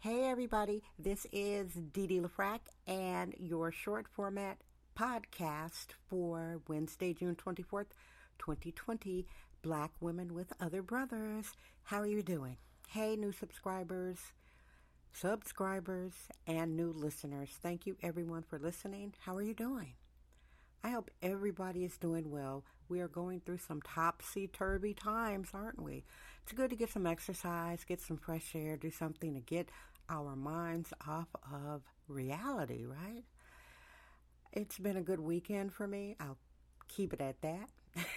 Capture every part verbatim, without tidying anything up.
Hey everybody, this is Dee Dee LaFrac and your short format podcast for Wednesday, June twenty-fourth, twenty twenty, Black Women with Other Brothers. How are you doing? Hey new subscribers, subscribers, and new listeners. Thank you everyone for listening. How are you doing? I hope everybody is doing well. We are going through some topsy-turvy times, aren't we? It's good to get some exercise, get some fresh air, do something to get our minds off of reality, right? It's been a good weekend for me. I'll keep it at that.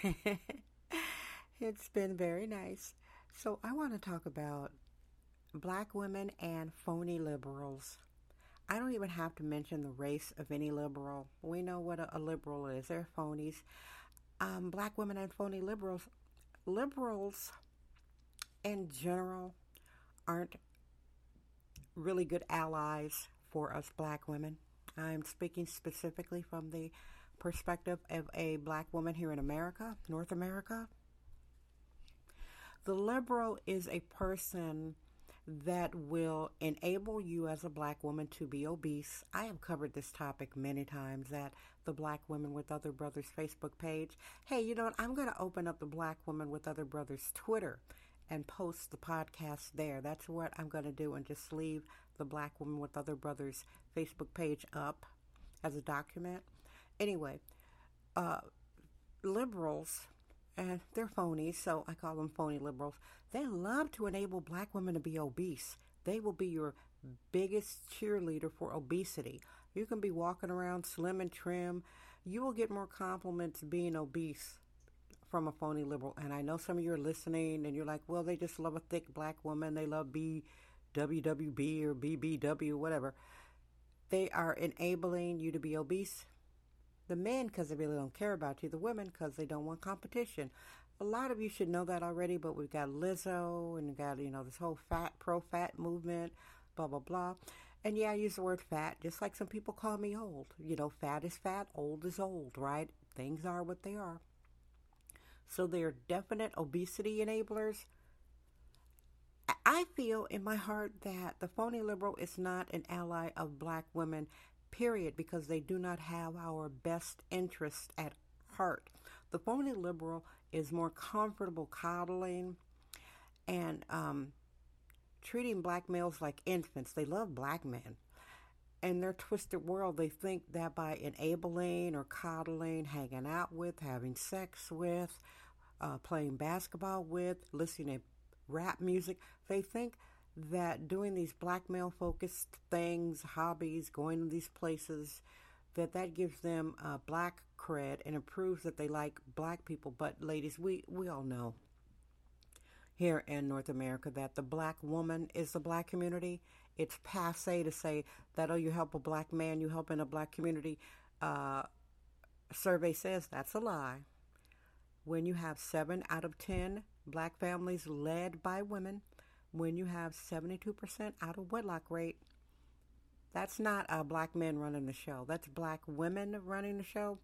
It's been very nice. So I want to talk about Black women and phony liberals. I don't even have to mention the race of any liberal. We know what a, a liberal is. They're phonies. Um, black women and phony liberals. Liberals, in general, aren't really good allies for us black women. I'm speaking specifically from the perspective of a black woman here in America, North America. The liberal is a person that will enable you as a black woman to be obese. I have covered this topic many times at the Black Women with Other Brothers Facebook page. Hey, you know what? I'm going to open up the Black Women with Other Brothers Twitter and post the podcast there. That's what I'm going to do, and just leave the Black Women with Other Brothers Facebook page up as a document. Anyway, uh, liberals, and they're phonies, so I call them phony liberals. They love to enable black women to be obese. They will be your biggest cheerleader for obesity. You can be walking around slim and trim. You will get more compliments being obese from a phony liberal. And I know some of you are listening and you're like, well, they just love a thick black woman. They love B W W B or B B W, whatever. They are enabling you to be obese. The men, because they really don't care about you. The women, because they don't want competition. A lot of you should know that already, but we've got Lizzo, and we've got, you know, this whole fat, pro-fat movement, blah, blah, blah. And yeah, I use the word fat, just like some people call me old. You know, fat is fat, old is old, right? Things are what they are. So they're definite obesity enablers. I feel in my heart that the phony liberal is not an ally of black women, period, because they do not have our best interest at heart. The phony liberal is more comfortable coddling and um, treating black males like infants. They love black men. In their twisted world, they think that by enabling or coddling, hanging out with, having sex with, uh, playing basketball with, listening to rap music, they think that doing these black male focused things, hobbies, going to these places, that that gives them uh, black cred and it proves that they like black people. But ladies, we, we all know here in North America that the black woman is the black community. It's passe to say that, oh, you help a black man, you help in a black community. Uh, survey says that's a lie. When you have seven out of ten black families led by women, when you have seventy-two percent out of wedlock rate, that's not uh, black men running the show. That's black women running the show.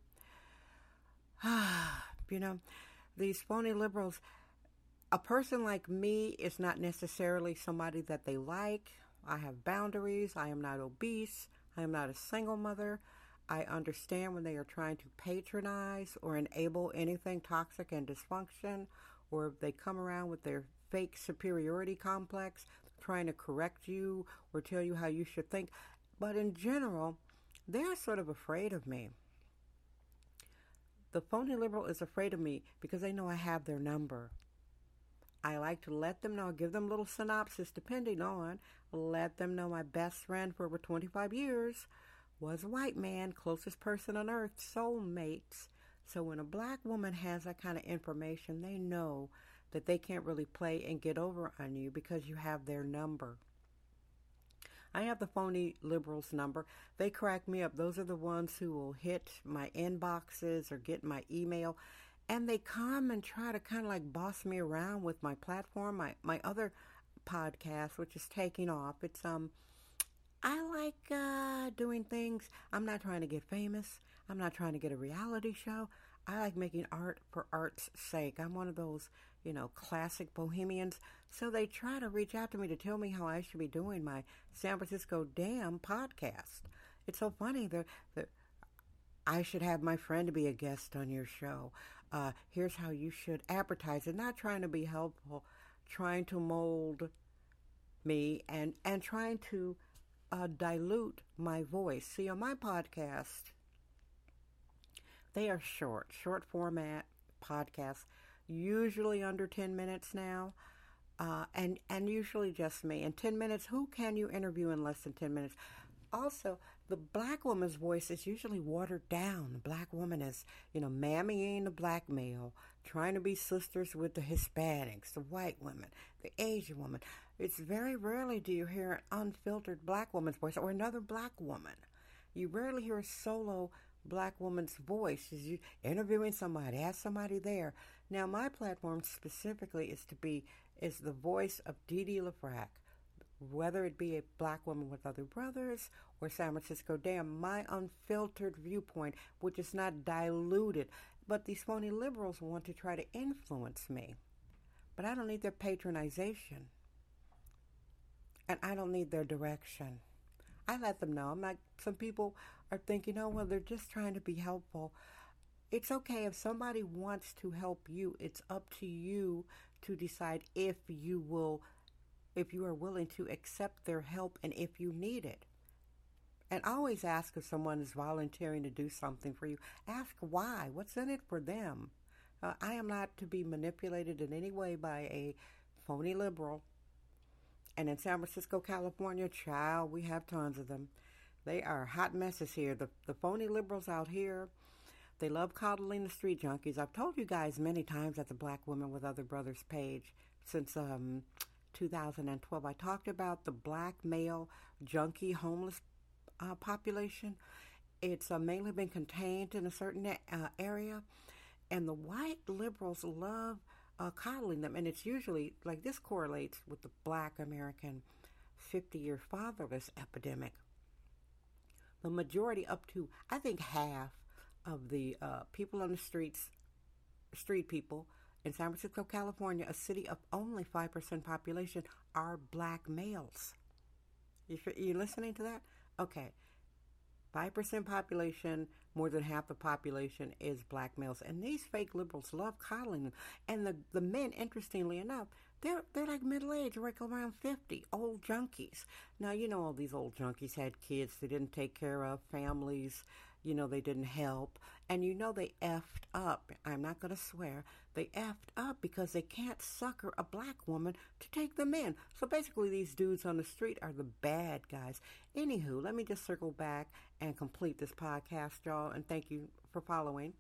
You know, these phony liberals, a person like me is not necessarily somebody that they like. I have boundaries. I am not obese. I am not a single mother. I understand when they are trying to patronize or enable anything toxic and dysfunction, or if they come around with their fake superiority complex, trying to correct you or tell you how you should think. But in general, they're sort of afraid of me. The phony liberal is afraid of me because they know I have their number. I like to let them know, give them a little synopsis depending on, let them know my best friend for over twenty-five years was a white man, closest person on earth, soulmates. So when a black woman has that kind of information, they know that they can't really play and get over on you because you have their number. I have the phony liberals number. They crack me up. Those are the ones who will hit my inboxes or get my email, and they come and try to kind of like boss me around with my platform, my, my other podcast, which is taking off. It's, um, I like uh, doing things. I'm not trying to get famous. I'm not trying to get a reality show. I like making art for art's sake. I'm one of those you know, classic bohemians. So they try to reach out to me to tell me how I should be doing my San Francisco Damn podcast. It's so funny that, that I should have my friend to be a guest on your show. Uh, here's how you should advertise it. Not trying to be helpful, trying to mold me and, and trying to uh, dilute my voice. See, on my podcast, they are short, short format podcasts, usually under ten minutes now, uh, and, and usually just me. In ten minutes, who can you interview in less than ten minutes? Also, the black woman's voice is usually watered down. The black woman is, you know, mammying the black male, trying to be sisters with the Hispanics, the white women, the Asian woman. It's very rarely do you hear an unfiltered black woman's voice or another black woman. You rarely hear a solo black woman's voice as you interviewing somebody, ask somebody there. Now, my platform specifically is to be, is the voice of Dee Dee LaFrac. Whether it be a black woman with other brothers or San Francisco Damn, my unfiltered viewpoint, which is not diluted. But these phony liberals want to try to influence me. But I don't need their patronization. And I don't need their direction. I let them know. I'm not, some people are thinking, oh, well, they're just trying to be helpful. It's okay if somebody wants to help you. It's up to you to decide if you will if you are willing to accept their help and if you need it. And always ask if someone is volunteering to do something for you. Ask why. What's in it for them? Uh, I am not to be manipulated in any way by a phony liberal. And in San Francisco, California, child, we have tons of them. They are hot messes here. The, the phony liberals out here, they love coddling the street junkies. I've told you guys many times at the Black Women with Other Brothers page since um, two thousand twelve. I talked about the black male junkie homeless uh, population. It's uh, mainly been contained in a certain uh, area, and the white liberals love uh, coddling them. And it's usually, like, this correlates with the black American fifty-year fatherless epidemic. The majority, up to, I think, half of the uh, people on the streets, street people, in San Francisco, California, a city of only five percent population, are black males. You, you listening to that? Okay. five percent population, more than half the population is black males. And these fake liberals love coddling them. And the, the men, interestingly enough, they're, they're like middle-aged, like around fifty, old junkies. Now, you know, all these old junkies had kids they didn't take care of, families, you know, they didn't help. And you know they effed up. I'm not going to swear. They effed up because they can't sucker a black woman to take them in. So basically these dudes on the street are the bad guys. Anywho, let me just circle back and complete this podcast, y'all, and thank you for following.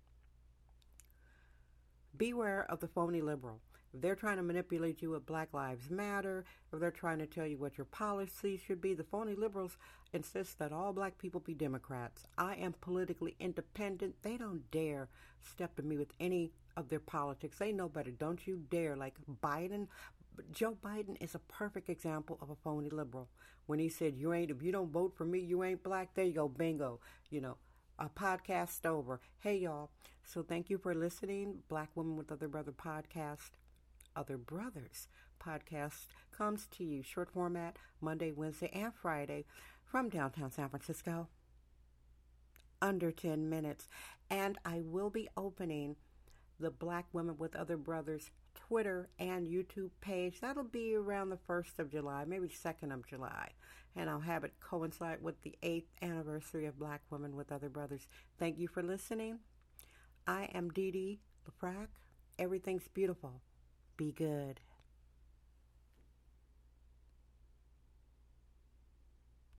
Beware of the phony liberal. If they're trying to manipulate you with Black Lives Matter, or they're trying to tell you what your policies should be, the phony liberals insist that all black people be Democrats. I am politically independent. They don't dare step to me with any of their politics. They know better. Don't you dare. Like Biden, Joe Biden is a perfect example of a phony liberal. When he said, "You ain't, if you don't vote for me, you ain't black," there you go, bingo. You know, a podcast over. Hey, y'all. So thank you for listening. Black Women with Other Brother podcast. Other Brothers podcast comes to you short format Monday, Wednesday, and Friday from downtown San Francisco. Under ten minutes. And I will be opening the Black Women with Other Brothers Twitter and YouTube page. That'll be around the first of July, maybe second of July. And I'll have it coincide with the eighth anniversary of Black Women with Other Brothers. Thank you for listening. I am Dee Dee LaFrac. Everything's beautiful. Be good.